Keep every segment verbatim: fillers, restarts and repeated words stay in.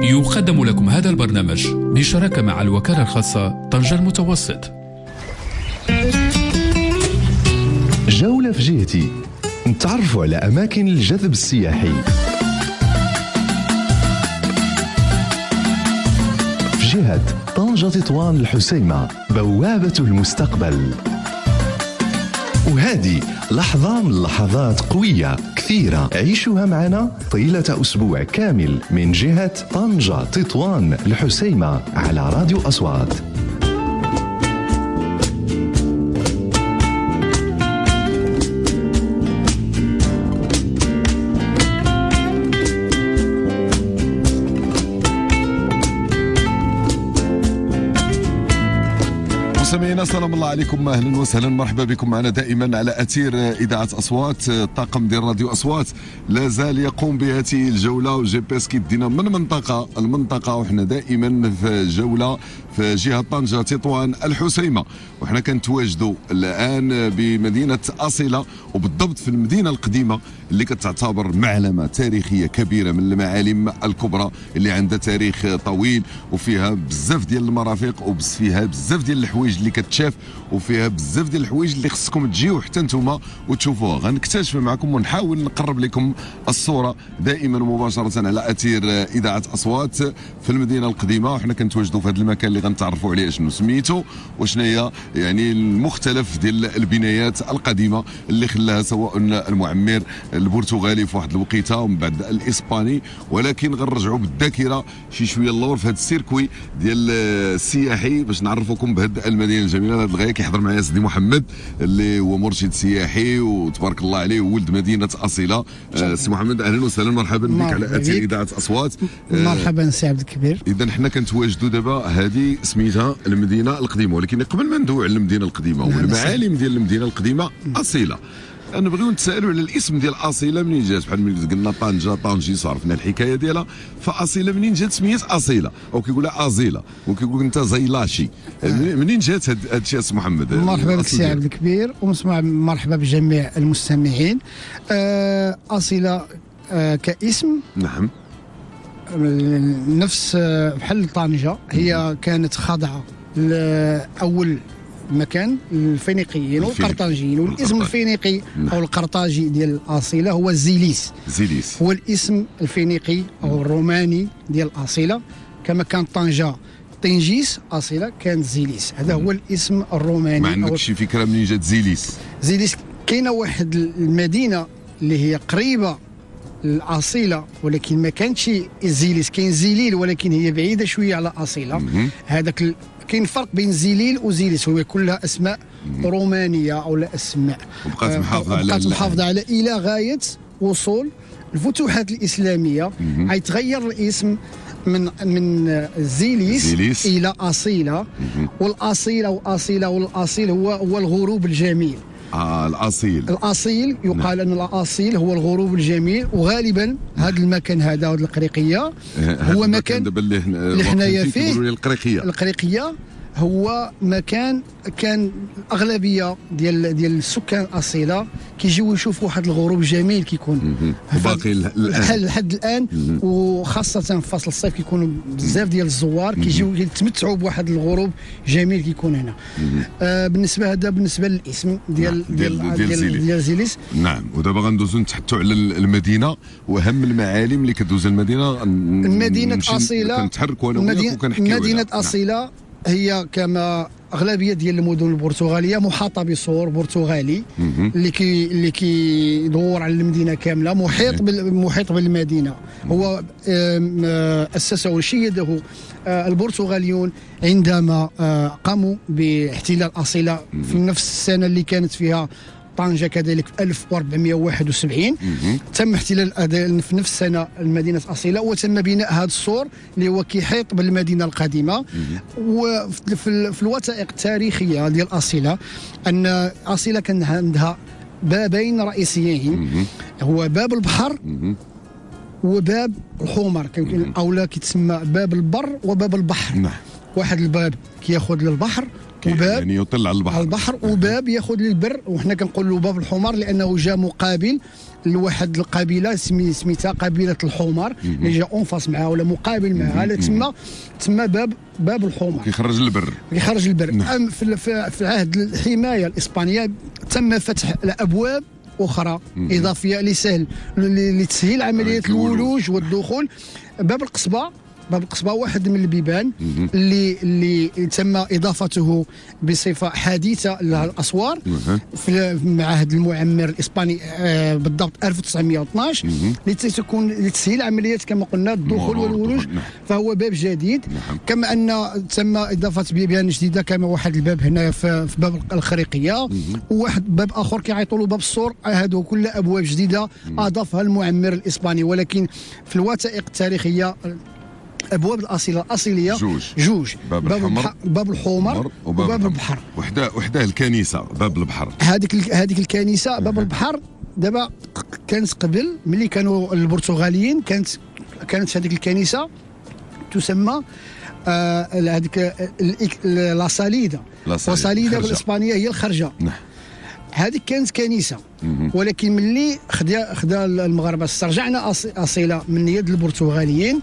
يقدم لكم هذا البرنامج بشراكة مع الوكالة الخاصة طنجة المتوسط. جولة في جهتي، نتعرفوا على أماكن الجذب السياحي. في جهة طنجة تطوان الحسيمة، بوابة المستقبل. وهذه لحظة من لحظات قوية كثيرة عيشوها معنا طيلة أسبوع كامل من جهة طنجة تطوان الحسيمة على راديو أصوات. مستمعينا سلام الله عليكم، اهلا وسهلا، مرحبا بكم معنا دائما على اثير اذاعه اصوات. الطاقم ديال راديو اصوات لا زال يقوم بهذه الجوله، وجي بي اس كيدينا من منطقه المنطقه، وحنا دائما في جوله في جهه طنجه تطوان الحسيمه، وحنا كنتواجدوا الان بمدينه اصيله، وبالضبط في المدينه القديمه اللي كتعتبر معلمه تاريخيه كبيره من المعالم الكبرى اللي عندها تاريخ طويل، وفيها بزاف ديال المرافق، وفيها بزاف ديال الحوايج اللي كتشاف، وفيها بزاف ديال الحوايج اللي خصكم تجيو حتى نتوما وتشوفوها. غنكتشف معكم ونحاول نقرب لكم الصوره دائما مباشره على اثير اذاعه اصوات في المدينه القديمه، وحنا كنتواجدوا في هذا المكان اللي غنتعرفوا عليه شنو سميتو وشنو هي يعني المختلف ديال البنايات القديمه اللي خلاها سواء المعمر البرتغالي في واحد الوقيته ومن بعد الاسباني، ولكن غنرجعوا بالذاكره شي شويه اللور في هذا السيركوي ديال السياحي باش نعرفكم بهذه المدينه الجميله. هذا الغايه كيحضر معايا سيدي محمد اللي هو مرشد سياحي وتبارك الله عليه ولد مدينه اصيله. أه سي محمد اهلا وسهلا، مرحبا بك على اثير اذاعه اصوات. مرحبا سي عبد الكبير. اذا حنا كنتواجدوا دابا، هذه سميتها المدينه القديمه، ولكن قبل ما ندوي على المدينه القديمه والمعالم ديال المدينه القديمه اصيله، نبغيو نتسالوا على الاسم ديال اصيله منين جات. بحال ملي قلنا طنجه طنجيس عرفنا الحكايه ديالها، فاصيله منين جات سميت اصيله، او كيقولها ازيله، وكيقول انت زيلاشي. منين جات هذا الشيء سي محمد؟ مرحبا بك سي عبد الكبير، ومسمع مرحبا بجميع المستمعين. آه اصيله آه كاسم، نعم، نفس بحال طنجه، هي كانت خاضعه لاول مكان الفينيقيين والقرطاجيين، والاسم الفينيقي او القرطاجي ديال اصيله هو زيليس. زيليس هو الاسم الفينيقي او الروماني ديال اصيله، كما كان طنجه طنجيس، اصيله كانت زيليس. هذا هو الاسم الروماني. ما عندكش شي فكره منين جات زيليس؟ زيليس كاينه واحد المدينه اللي هي قريبه الاصيله، ولكن ما كانتش زيليس، كاين زيليل ولكن هي بعيده شويه على اصيله. هذاك ال... كاين فرق بين زيليل وزيليس، هو كلها اسماء رومانيه او لا اسماء، وبقات محافظه على بقات محافظه على الى غايه وصول الفتوحات الاسلاميه، غيتغير الاسم من من زيليس, زيليس الى اصيله. والاصيله واصيله والاصيل هو هو الغروب الجميل. آه الاصيل الاصيل يقال ان الاصيل هو الغروب الجميل، وغالبا هذا المكان هذا هذه القريقيه هو مكان دابا اللي حنايا فيه القريقيه القريقيه هو مكان كان الاغلبيه ديال ديال السكان اصيله كيجيو يشوفوا واحد الغروب جميل كيكون باقي الان لحد الان، وخاصه في فصل الصيف كيكونوا بزاف ديال الزوار كيجيو يتمتعوا بواحد الغروب جميل كيكون هنا. آه بالنسبه هذا بالنسبه للاسم ديال ديال ديال, ديال, ديال, ديال زيليس. نعم، ودابا غندوزو نتحدثوا على المدينه واهم المعالم اللي كدوز المدينه. مدينه اصيله كنتحركوا انا وياك وكنحكيو. مدينه اصيله هي كما اغلبيه ديال المدن البرتغاليه محاطه بسور برتغالي اللي كي اللي كيدور على المدينه كامله، محيط بالمحيط بالمدينه. هو اسسه وشيده البرتغاليون عندما قاموا باحتلال اصيله في نفس السنه اللي كانت فيها طنجة كذلك في ألف وأربعمائة وواحد وسبعين. تم احتلال في نفس السنة المدينة أصيلة، وتم بناء هذا السور اللي هو كيحيط بالمدينة القديمة. وفي في الوثائق التاريخية ديال أصيلة أن أصيلة كان عندها بابين رئيسيين، هو باب البحر وباب الحمر، او لا كيتسمى باب البر وباب البحر. واحد الباب كياخذ للبحر وباب يعني يطل على البحر على البحر وباب ياخذ للبر، وحنا كنقول له باب الحمار لانه جا مقابل لواحد القبيله سمي سميتها قبيله الحمار اللي جا اونفاس معها ولا مقابل معها، تسمى تسمى باب باب الحمار كيخرج للبر كيخرج للبر. نعم. في في عهد الحمايه الاسبانيه تم فتح الابواب اخرى مم. اضافيه لسهل لتسهيل عمليه الولوج والدخول. باب القصبه باب القصبه واحد من البيبان اللي اللي تم اضافته بصفه حديثه للاسوار في معهد المعمر الاسباني آه بالضبط ألف وتسعمائة واثناش لتكون لتسهيل عمليه كما قلنا الدخول والولوج، فهو باب جديد. نعم. كما ان تم اضافه بيبان جديده كما واحد الباب هنا في, في باب الخريقيه، وواحد باب اخر كيعيطوا له باب السور. هذو كلها ابواب جديده اضافها المعمر الاسباني، ولكن في الوثائق التاريخيه ابواب الاصيله الاصيليه جوج جوج باب الحمر باب الحمر وباب البحر. وحده وحده الكنيسه باب البحر. هذيك هذيك الكنيسه باب البحر دابا كانت قبل ملي كانوا البرتغاليين كانت كانت هذيك الكنيسه تسمى هذيك آه لا ساليدا. لا ساليدا بالاسبانيه هي الخرجه. نعم. هذيك كانت كنيسه، ولكن ملي خدا خدا المغاربه استرجعنا اصيله من يد البرتغاليين،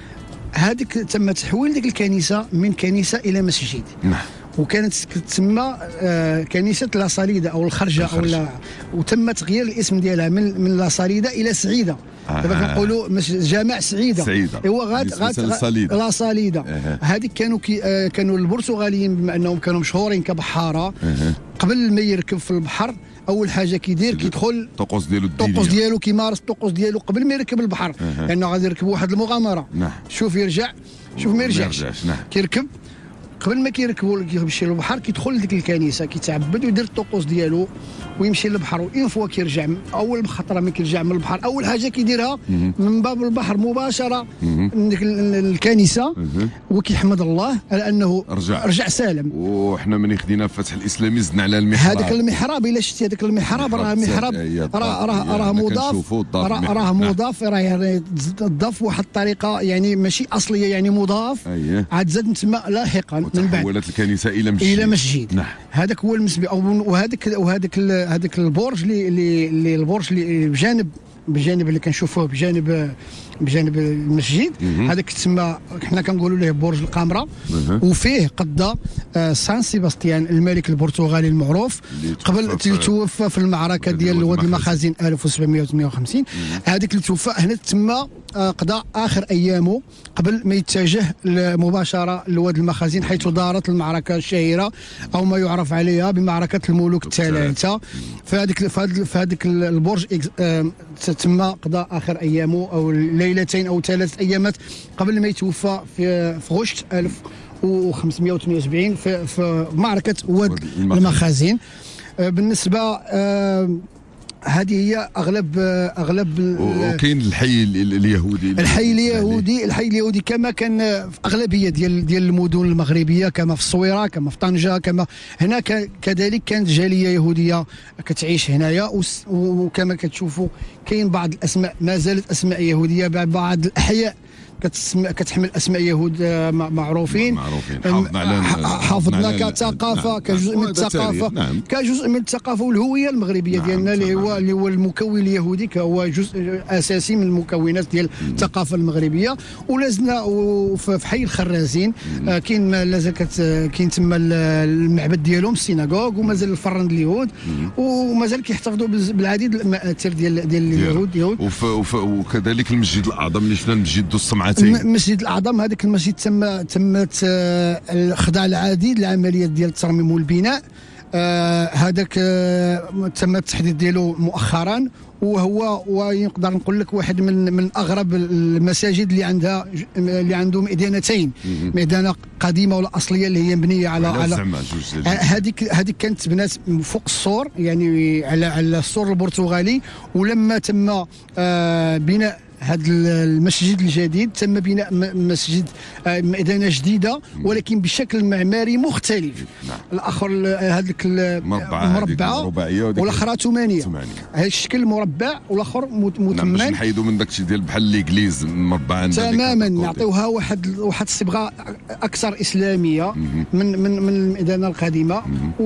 هذيك تم تحويل ديك الكنيسه من كنيسه الى مسجد. نعم. وكانت تسمى آه كنيسه لا صاليدا او الخرجه, الخرجة. او لا، وتم تغيير الاسم ديالها من من لا صاليدا الى سعيده. دابا آه. كنقولوا جامع سعيده. سعيده هو غاد غاد لا صاليدا. آه. هذيك كانوا كي آه كانوا البرتغاليين بما انهم كانوا مشهورين كبحاره. آه. قبل ما يركب في البحر اول حاجه كيدير كيدخل الطقوس ديالو الطقوس ديالو كيمارس الطقوس ديالو قبل ما يركب البحر، لانه يعني غادي يركب واحد المغامره. نعم. شوف يرجع شوف ما يرجعش. نعم. كيركب قبل ما كيركبوا كيمشي للبحر كيدخل لديك الكنيسه كيتعبد ويدير الطقوس ديالو ويمشي للبحر. وإن فوا كيرجع اول خطره ما كيرجع من البحر اول حاجه كيديرها من باب البحر مباشره من ديك الكنيسه وكيحمد الله على انه رجع رجع سالم. وحنا ملي خدينا الفتح الاسلامي زدنا على المحراب. هذاك المحراب الا شتي هذاك المحراب راه محراب راه راه راه مضاف راه مضاف راه يعني ضاف واحد الطريقه يعني ماشي اصليه يعني مضاف. عاد زاد تما لاحقا من بعد تحولت الكنيسه الى مسجد. الى مسجد. نعم. هذاك هو المسبي وهذاك وهذاك هذاك البرج اللي اللي البرج اللي بجانب بجانب اللي كنشوفوه بجانب بجانب المسجد هذاك تسمى حنا كنقولوا له برج القمره. وفيه قضى آه سان سيباستيان الملك البرتغالي المعروف قبل توفى في المعركه ديال واد المخازن ألف وسبعمائة وثمانية وخمسين. هذاك اللي توفى هنا تسمى آه قضى اخر ايامه قبل ما يتجه مباشره لواد المخازن حيث دارت المعركه الشهيره او ما يعرف عليها بمعركه الملوك الثلاثه. فهذيك فهذيك البرج آه تم قضاء اخر ايامه او ليلتين او ثلاث ايامات قبل ما يتوفى في في غشت ألف وخمسمائة وثمانية وسبعين في, في معركه واد المخازن. بالنسبه هذه هي اغلب اغلب وكاين الحي اليهودي الحي اليهودي الحي اليهودي كما كان في اغلبيه ديال ديال المدن المغربيه كما في الصويره كما في طنجه كما هنا كذلك كانت جاليه يهوديه كتعيش هنايا. وكما كتشوفوا كاين بعض الاسماء ما زالت اسماء يهوديه بعض الاحياء كتسمى كتحمل اسماء يهود معروفين معروفين حافظنا حافظنا كثقافه نعم. كجزء من الثقافه نعم. كجزء من الثقافه والهويه المغربيه نعم. ديالنا اللي هو اللي هو المكون اليهودي كهو جزء اساسي من المكونات ديال الثقافه المغربيه. ولازلنا في حي الخرازين آه كاين لازال كاين تما المعبد ديالهم السيناغوغ ومازال الفرن اليهود ومازال كيحتفظوا بالعديد المآثر ديال ديال اليهود. وكذلك المسجد الاعظم اللي شفنا المسجد السمعتين المسجد الاعظم هذاك المسجد تم تمت الخضاع العديد لعمليات ديال الترميم والبناء. هذاك آه تم التحديد ديالو مؤخرا وهو ونقدر نقول لك واحد من من اغرب المساجد اللي عندها اللي عنده مئذنتين مئذنه قديمه ولا اصليه اللي هي مبنيه على على هذيك هذيك كانت بنات فوق السور يعني على على السور البرتغالي. ولما تم آه بناء هذا المسجد الجديد تم بناء مسجد مدينه جديده ولكن بشكل معماري مختلف. نعم. الاخر هذيك مربعه والاخرى ثمانيه، هذا الشكل مربع والاخر متمن. نعم، باش نحيدوا من داك الشيء ديال بحال ليغليز مربع تماما، نعطيوها واحد واحد الصبغه اكثر اسلاميه من من من المدينه القديمه.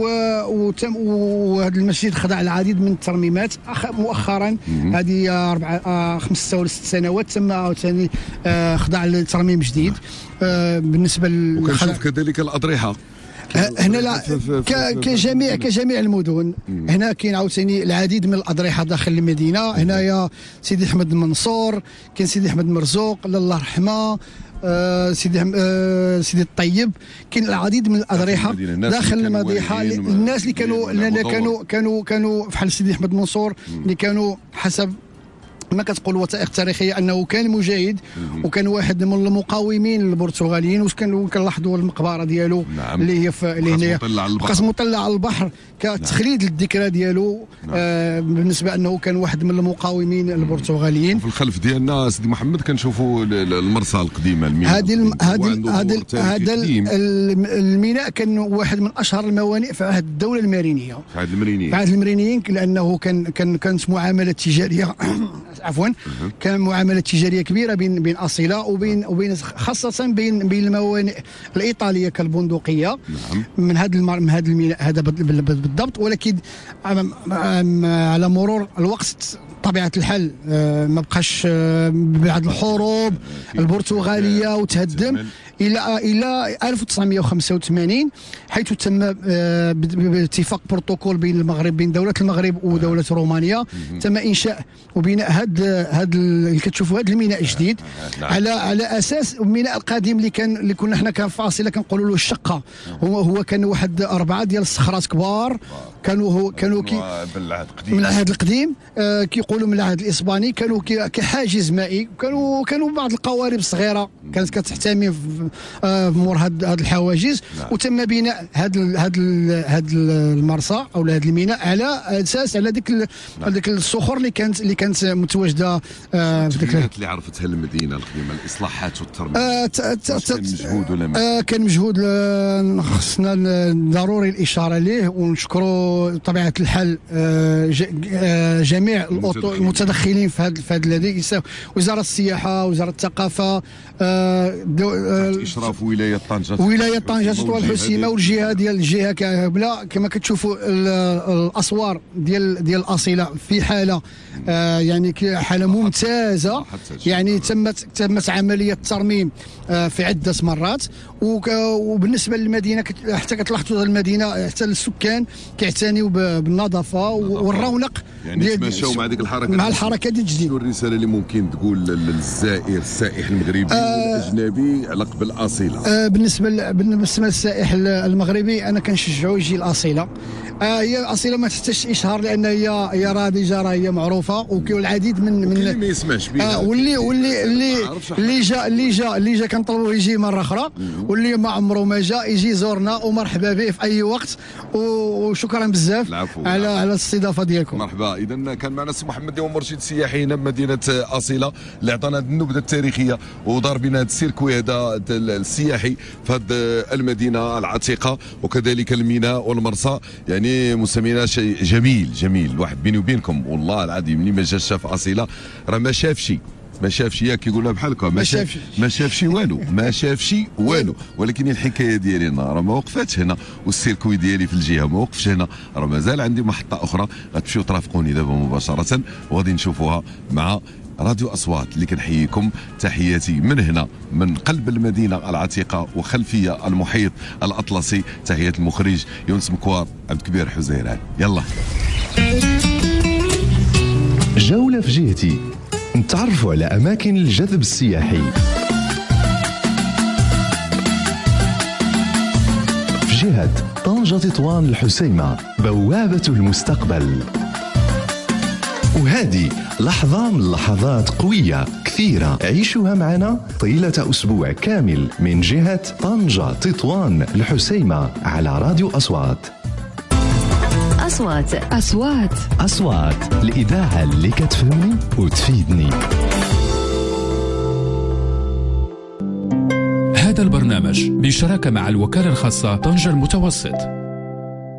وهذا المسجد خضع العديد من الترميمات مؤخرا، هذه اربع خمس ولا ست سنوات تم عاوتاني خضع لترميم جديد. بالنسبه وكنشوف كذلك الاضرحه هنا لا كجميع كجميع المدن. هنا كاين عاوتاني العديد من الاضرحه داخل المدينه. هنايا سيدي احمد المنصور، كاين سيدي احمد مرزوق الله يرحمه، آه سيدي آه سيدي الطيب، كاين العديد من الاضرحه داخل المضيحه. الناس اللي كانوا اللي كانوا كانوا كانوا بحال سيدي احمد منصور اللي كانوا حسب ما كتقول الوثائق التاريخيه انه كان مجاهد وكان واحد من المقاومين البرتغاليين، واش كانوا كنلاحظوا المقبره ديالو. نعم. اللي هي في اللي هنايا بقات مطلع على البحر كتخليد للذكرى ديالو. نعم. آه بالنسبه انه كان واحد من المقاومين البرتغاليين. في الخلف ديالنا سيدي محمد كنشوفوا المرسى القديمه الميناء. هذه هذا هذا الميناء كان واحد من اشهر الموانئ في عهد الدوله المارينيه، في عهد المرينيين، في عهد المرينيين، لانه كان كان كانت معامله تجاريه عفوا كان معامله تجاريه كبيره بين بين اصيله وبين وبين خاصه بين بين الموانئ الايطاليه كالبندقيه. نعم. من هذا من هذا الميناء هذا بالضبط. ولكن على مرور الوقت طبيعه الحال ما بقاش بعد الحروب البرتغاليه وتهدم الى الى ألف وتسعمائة وخمسة وثمانين، حيث تم باتفاق بروتوكول بين المغرب بين دوله المغرب ودوله رومانيا تم انشاء وبناء هذا هذا اللي كتشوفوا هذا الميناء الجديد. نعم. على على اساس الميناء القديم اللي كان اللي كنا حنا كان فاصله كنقولوا له الشقه، هو هو كان واحد اربعه ديال الصخرات كبار كانوا هو كانوا كي من العهد القديم، آه كيقولوا من العهد الاسباني، كانوا كحاجز مائي، وكانوا كانوا بعض القوارب صغيره كانت كتحتمي آه مور هاد هاد الحواجز. نعم. وتم بناء هاد هاد هاد المرسى او هذا الميناء على اساس على ديك نعم. ديك الصخور اللي كانت اللي كانت متواجده آه في ديك اللي عرفتها المدينه القديمه، الاصلاحات والترميم. آه كان مجهود ولا آه كان مجهود. خصنا ضروري الاشاره ليه ونشكروا طبيعه الحال آه جميع المتدخلين في هذا في هذا الذي وزاره السياحه، وزاره الثقافه، آه تحت اشراف ولايه طنجه ولايه طنجه والحسيمه والجهه ديال الجهه كامله. كما كتشوفوا الاسوار ديال ديال الاصيله في حاله آه يعني حاله ممتازه. يعني تمت تمت عمليه ترميم آه في عده مرات. وبالنسبه للمدينه حتى كتلاحظوا المدينه حتى السكان كيعتنيوا بالنظافه والرونق. يعني تماشاو مع ديك الحركه مع الحركه ديال الجديد. الرساله اللي ممكن تقول للزائر السائح المغربي آه والاجنبي على قبل الاصيله؟ آه بالنسبه بالنسبه للسائح المغربي انا كنشجعو يجي الاصيله. آه هي الاصيله ما تحتاجش اشهار لان هي هي رادجه، راه هي معروفه، وكاين العديد من من اللي ما يسمعش بها. آه واللي واللي اللي اللي جا اللي جا اللي جا كنطلبوا يجي مره اخرى، واللي ما عمره ما جا يجي يزورنا ومرحبا به في اي وقت. وشكرا بزاف على على الاستضافه ديالكم. مرحبا. اذا كان معنا السي محمد هو مرشد سياحي هنا بمدينه اصيله اللي عطانا النبذه التاريخيه ودار بنا هذا السيركوي هذا السياحي في هذه المدينه العتيقه، وكذلك الميناء والمرسى. يعني مستمعينا شيء جميل جميل. الواحد بيني وبينكم والله العظيم اللي ما جاش شاف اصيله راه ما شافش ما شافش ياك يقولها بحالكم ما شافش ما شافش والو ما شافش والو. ولكن الحكايه ديالي انا راه ما وقفاتش هنا، والسيركوي ديالي في الجهه ما وقفش هنا، راه مازال عندي محطه اخرى غتمشيو ترافقوني دابا مباشره وغادي نشوفوها مع راديو أصوات اللي كنحييكم تحياتي من هنا من قلب المدينة العتيقة وخلفية المحيط الأطلسي. تحية المخرج يونس مكوار عبد الكبير حزيران. يلا جولة في جهتي نتعرفوا على أماكن الجذب السياحي في جهة طنجة تطوان الحسيمة، بوابة المستقبل. وهذه لحظة من لحظات قوية كثيرة عيشوها معنا طيلة أسبوع كامل من جهة طنجة تطوان الحسيمة على راديو أصوات. أصوات أصوات أصوات الإذاعة اللي كتفهمني وتفيدني. هذا البرنامج بشراكة مع الوكالة الخاصة طنجة المتوسط.